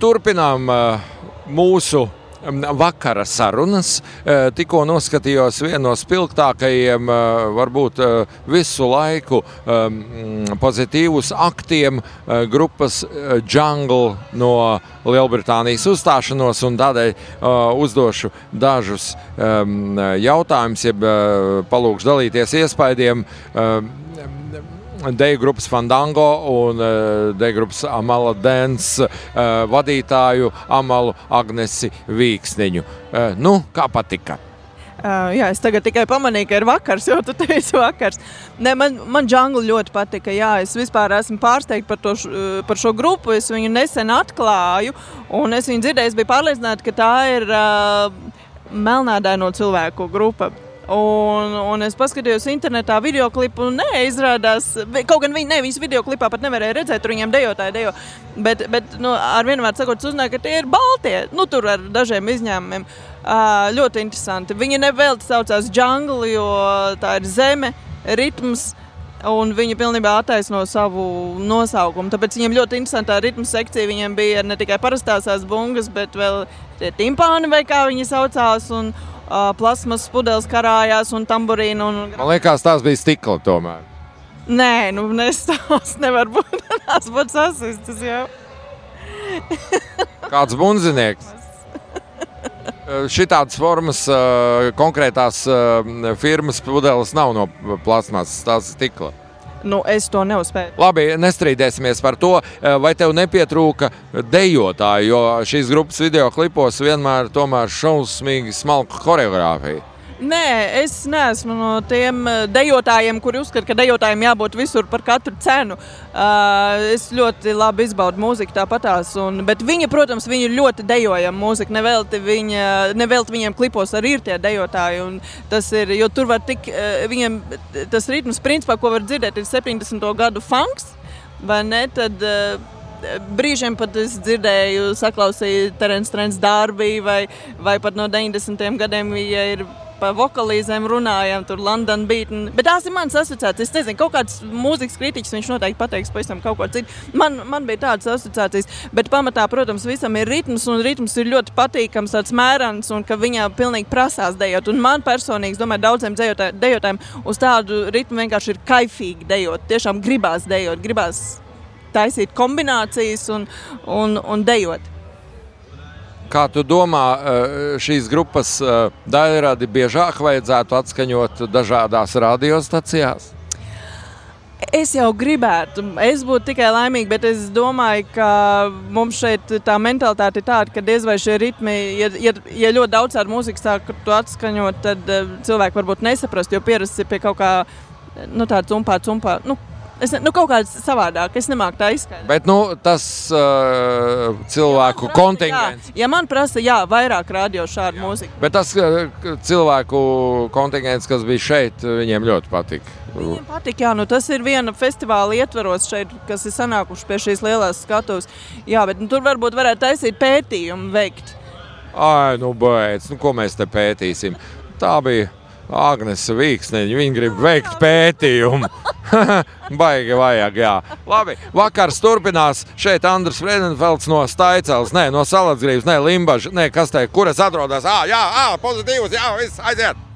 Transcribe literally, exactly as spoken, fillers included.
turpinām mūsu vakara sarunas. Tikko noskatījos vienu no spilgtākajiem, varbūt visu laiku pozitīvus aktiem grupas Jungle no Lielbritānijas uzstāšanos, un tādēļ uzdošu dažus jautājumus, jeb palūkšu dalīties iespaidiem deju grupas Fandango un uh, deju grupas Amala Dance uh, vadītāju Amalu Agnesi Vīksniņu. Uh, nu, kā patika? Uh, jā, es tagad tikai pamanīju, ka ir vakars, jo tu teici vakars. Ne, man, man Jungle ļoti patika, jā, es vispār esmu pārsteigta par, to, par šo grupu, es viņu nesen atklāju, un es viņu dzirdēju, es biju pārliecināta, ka tā ir uh, melnādaino cilvēku grupa. Un, un es paskatījos internetā videoklipu, un nē, izrādās, kaut gan viņi, ne, viņas videoklipā pat nevarēja redzēt, tur viņiem dejotāji dejo, bet, bet nu, ar vienu vārdu sakot, uzzināja, ka tie ir baltie, nu, tur ar dažiem izņēmumiem. Uh, ļoti interesanti. Viņi nevelti saucās Jungle, jo tā ir zeme, ritms, un viņi pilnībā attaisno savu nosaukumu. Tāpēc viņiem ļoti interesantā ritmu sekcija, viņiem bija ne tikai parastāsās bungas, bet vēl tie timpāni, vai kā viņi saucās, un Uh, plasmas pudeles karājās un tamburīnu. Un... Man liekas, tās bija stikla tomēr. Nē, nu tās nevar būt. Tās būtu sasistas, jā. Kāds bunzinieks? Šitādas formas uh, konkrētās uh, firmas pudeles nav no plasmasas, tās ir stikla. Nu, es to neuzspēju. Labi, nestrīdēsimies par to, vai tev nepietrūka dejotāji, jo šīs grupas videoklipos vienmēr tomēr šausmīgi smalka choreogrāfija. Nē, es neesmu no tiem dejotājiem, kuri uzskata, ka dejotājiem jābūt visur par katru cenu. Uh, es ļoti labi izbaudu mūziku tāpatās, un, bet viņa, protams, viņa ļoti dejojama mūzika, nevelti, viņa, nevelti viņiem klipos arī ir tie dejotāji, un tas ir, jo tur var tik, viņiem tas ritms, principā, ko var dzirdēt, ir septiņdesmito gadu funks, vai ne, tad brīžiem pat es dzirdēju, saklausīju Terence Trents D'Arby, vai, vai pat no deviņdesmitiem gadiem, ja ir pa vokalīzēm runājam, tur London Beat, bet tās ir manas asociācijas. Es nezinu, kaut kāds mūzikas kritiķis, viņš noteikti pateiks pavisam kaut ko citu. Man, man bija tādas asociācijas, bet pamatā, protams, visam ir ritms, un ritms ir ļoti patīkams, tāds mērens, un ka viņā pilnīgi prasās dejot. Un man personīgi, es domāju, daudziem dejotājiem uz tādu ritmu vienkārši ir kaifīgi dejot. Tiešām gribās dejot, gribās taisīt kombinācijas un, un, un dejot. Kā tu domā, šīs grupas daļradi biežāk vajadzētu atskaņot dažādās radiostacijās? Es jau gribētu. Es būtu tikai laimīga, bet es domāju, ka mums šeit tā mentalitāte ir tāda, ka diez vai šie ritmi, ja, ja, ja ļoti daudz tādu mūzikas tā, ka tu atskaņot, tad cilvēki varbūt nesaprast, jo pierasts ir pie kaut kā, nu tā cumpā, cumpā, nu, Es, nu, kaut kāds savādāk, es nemāku tā izskaidrot. Bet, nu, tas uh, cilvēku ja prasa, kontingents... Jā, ja man prasa, jā, vairāk radio šādu jā. mūziku. Bet tas uh, cilvēku kontingents, kas bija šeit, viņiem ļoti patika. Viņiem patika, jā, nu tas ir viena festivāla ietvaros šeit, kas ir sanākuši pie šīs lielās skatuves. Jā, bet nu, tur varbūt varētu taisīt pētījumu veikt. Ai, nu, beidz, nu, ko mēs te pētīsim? Tā bija Agnese Vīksniņa, viņa grib veikt pētījumu. Baigi vajag, jā. Labi, vakars turpinās. Šeit Andris Fredenfelds no Staicels, nē, no Salatsgrības, nē, Limbaža, nē, kas te, kur es atrodas? Ā, jā, ā, pozitīvs, jā, viss, aiziet!